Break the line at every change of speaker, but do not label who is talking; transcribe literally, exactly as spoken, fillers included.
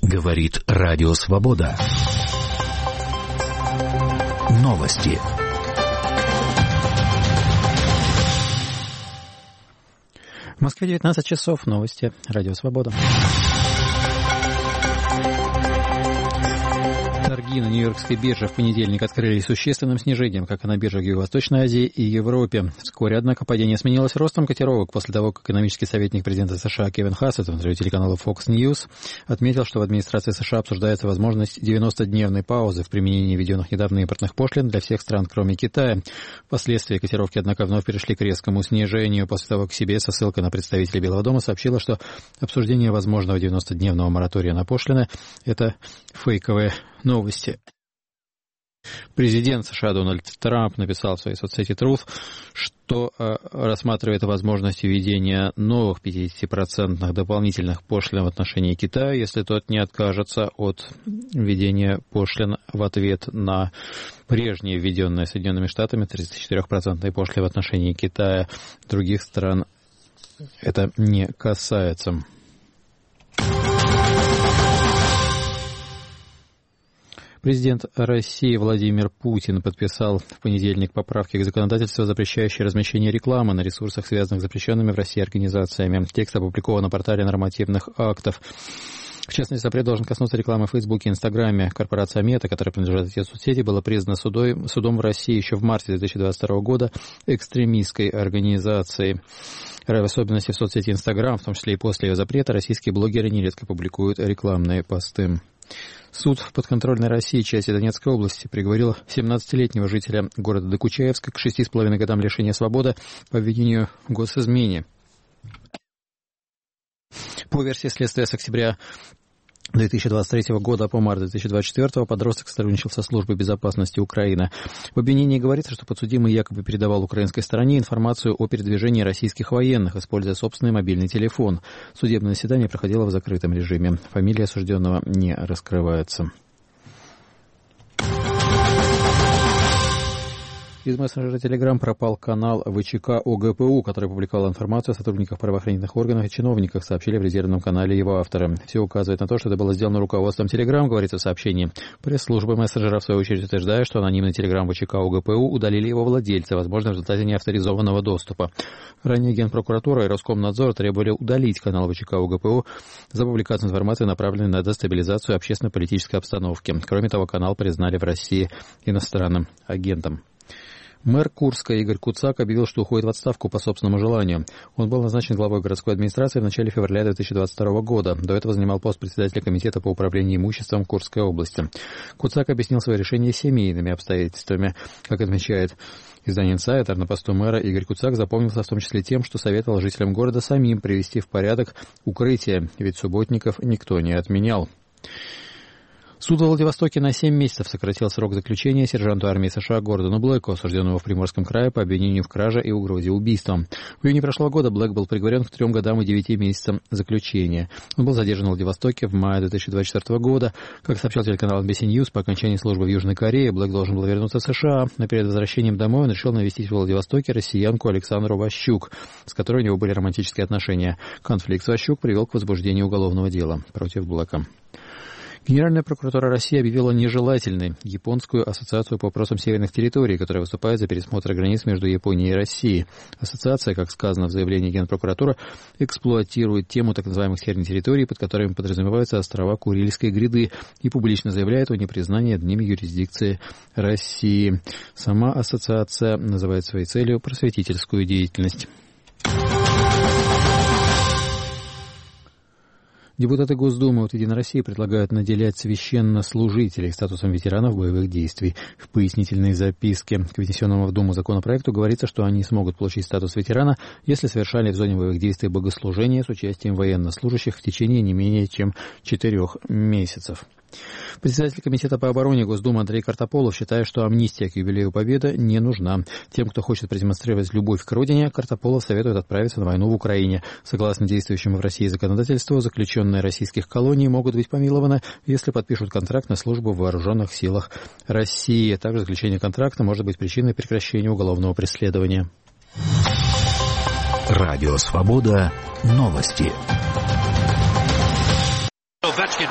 Говорит Радио Свобода. Новости.
В Москве девятнадцать часов. Новости. Радио Свобода. Торги на Нью-Йоркской бирже в понедельник открылись существенным снижением, как и на биржах Юго-Восточной Азии и Европе. Вскоре, однако, падение сменилось ростом котировок после того, как экономический советник президента США Кевин Хассет в интервью телеканалу Fox News отметил, что в администрации США обсуждается возможность девяностодневной паузы в применении введенных недавно импортных пошлин для всех стран, кроме Китая. Впоследствии котировки, однако, вновь перешли к резкому снижению после того, как си би эс со ссылкой на представителей Белого дома сообщила, что обсуждение возможного девяностодневного моратория на пошлины – это фейковые новости. Президент США Дональд Трамп написал в своей соцсети Truth, что э, рассматривает возможность введения новых пятидесятипроцентных дополнительных пошлин в отношении Китая, если тот не откажется от введения пошлин в ответ на прежние введенные Соединенными Штатами тридцатичетырёхпроцентные пошлины в отношении Китая. Других стран это не касается. Президент России Владимир Путин подписал в понедельник поправки к законодательству, запрещающие размещение рекламы на ресурсах, связанных с запрещенными в России организациями. Текст опубликован на портале нормативных актов. В частности, запрет должен коснуться рекламы в Фейсбуке и Инстаграме. Корпорация Мета, которая принадлежит этой соцсети, была признана судой, судом в России еще в марте две тысячи двадцать второго года экстремистской организацией. В особенности в соцсети Инстаграм, в том числе и после ее запрета, российские блогеры нередко публикуют рекламные посты. Суд в подконтрольной России части Донецкой области приговорил семнадцатилетнего жителя города Докучаевска к шести с половиной годам лишения свободы по обвинению в госизмене. По версии следствия, с октября две тысячи двадцать третьего года по март две тысячи двадцать четвёртого подросток сотрудничал со службой безопасности Украины. В обвинении говорится, что подсудимый якобы передавал украинской стороне информацию о передвижении российских военных, используя собственный мобильный телефон. Судебное заседание проходило в закрытом режиме. Фамилия осужденного не раскрывается. Из мессенджера Telegram пропал канал ВЧК ОГПУ, который публиковал информацию о сотрудниках правоохранительных органов и чиновниках, сообщили в резервном канале его авторы. Все указывает на то, что это было сделано руководством Telegram, говорится в сообщении. Пресс-служба мессенджера, в свою очередь, утверждает, что анонимный Telegram ВЧК ОГПУ удалили его владельцы, возможно, в результате неавторизованного доступа. Ранее Генпрокуратура и Роскомнадзор требовали удалить канал ВЧК ОГПУ за публикацию информации, направленной на дестабилизацию общественно-политической обстановки. Кроме того, канал признали в России иностранным агентом. Мэр Курска Игорь Куцак объявил, что уходит в отставку по собственному желанию. Он был назначен главой городской администрации в начале февраля две тысячи двадцать второго года. До этого занимал пост председателя комитета по управлению имуществом Курской области. Куцак объяснил свое решение семейными обстоятельствами. Как отмечает издание «Инсайдер», на посту мэра Игорь Куцак запомнился в том числе тем, что советовал жителям города самим привести в порядок укрытие, ведь субботников никто не отменял. Суд в Владивостоке на семь месяцев сократил срок заключения сержанту армии США Гордону Блэку, осужденному в Приморском крае по обвинению в краже и угрозе убийством. В июне прошлого года Блэк был приговорен к трем годам и девяти месяцам заключения. Он был задержан в Владивостоке в мае две тысячи двадцать четвёртого года. Как сообщал телеканал эн би си News, по окончании службы в Южной Корее Блэк должен был вернуться в США, но перед возвращением домой он решил навестить в Владивостоке россиянку Александру Ващук, с которой у него были романтические отношения. Конфликт с Ващук привел к возбуждению уголовного дела против Блэка. Генеральная прокуратура России объявила нежелательной Японскую ассоциацию по вопросам северных территорий, которая выступает за пересмотр границ между Японией и Россией. Ассоциация, как сказано в заявлении Генпрокуратуры, эксплуатирует тему так называемых северных территорий, под которыми подразумеваются острова Курильской гряды, и публично заявляет о непризнании одними юрисдикции России. Сама ассоциация называет своей целью просветительскую деятельность. Депутаты Госдумы от «Единой России» предлагают наделять священнослужителей статусом ветеранов боевых действий. В пояснительной записке к внесенному в Думу законопроекту говорится, что они смогут получить статус ветерана, если совершали в зоне боевых действий богослужения с участием военнослужащих в течение не менее чем четырех месяцев. Председатель комитета по обороне Госдумы Андрей Картополов считает, что амнистия к юбилею Победы не нужна. Тем, кто хочет продемонстрировать любовь к родине, Картополов советует отправиться на войну в Украине. Согласно действующему в России законодательству, заключенные российских колоний могут быть помилованы, если подпишут контракт на службу в вооруженных силах России. Также заключение контракта может быть причиной прекращения уголовного преследования.
Радио Свобода. Новости.